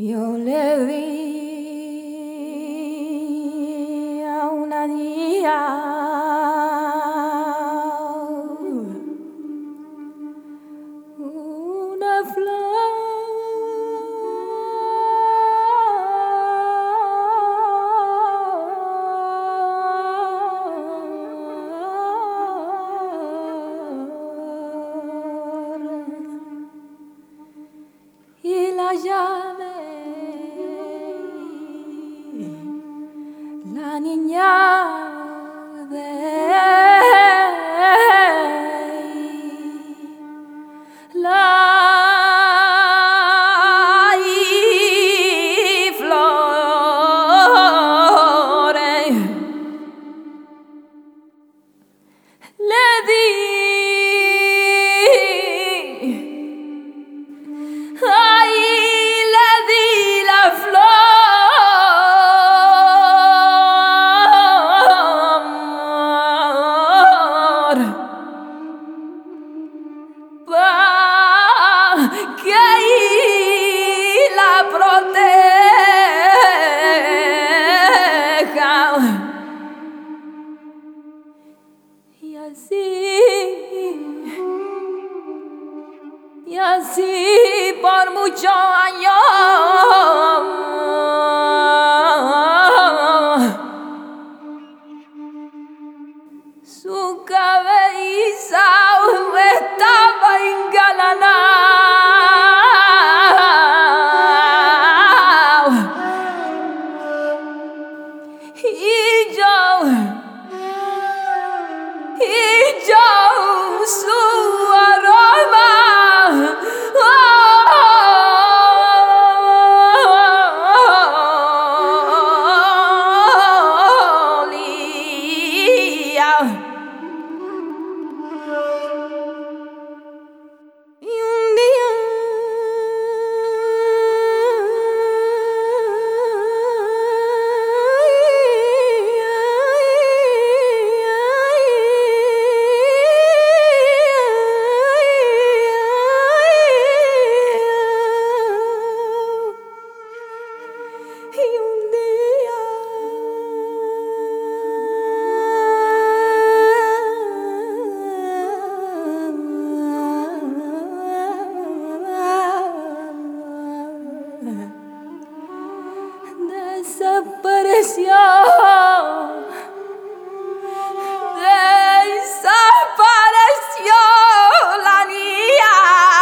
Yo le vi a una niña, una flor y la llamé la niña de la flores. Le di ay, le di la flor pa' que la proteja. Y así por muchos años su cabeza estaba engalanada y yo su aroma olía. Y un día desapareció, desapareció la niña.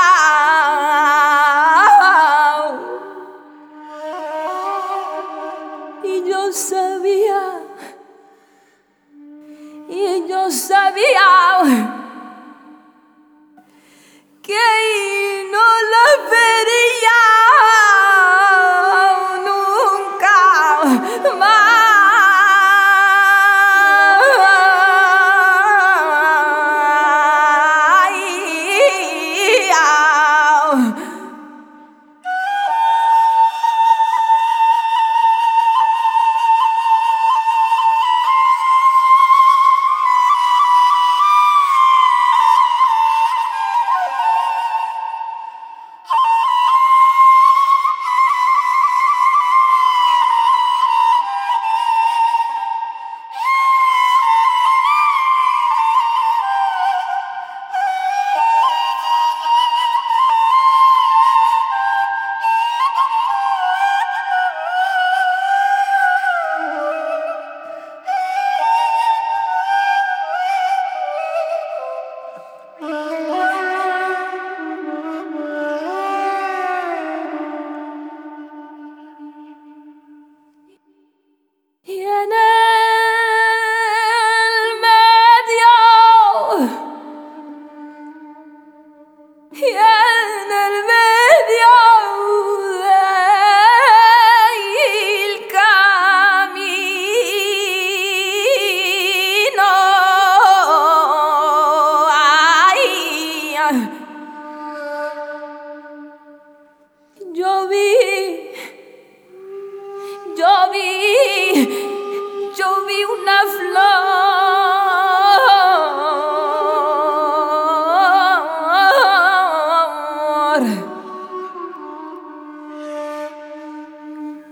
Y yo sabía que no la vería nunca más.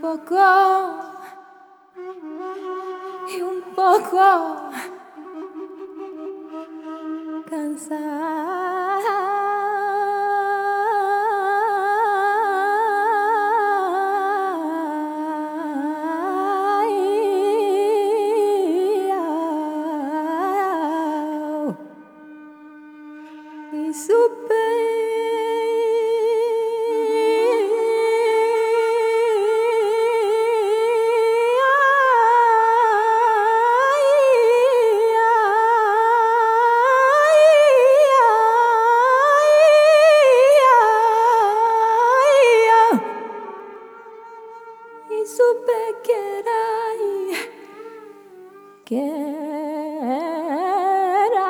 un poco cansada y supe y supe que era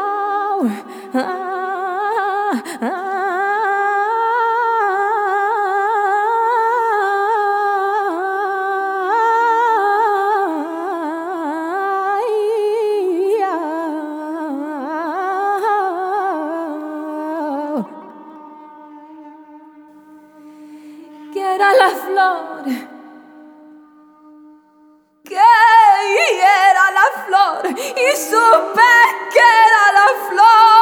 que era la flor, que era la flor y supe que era la flor.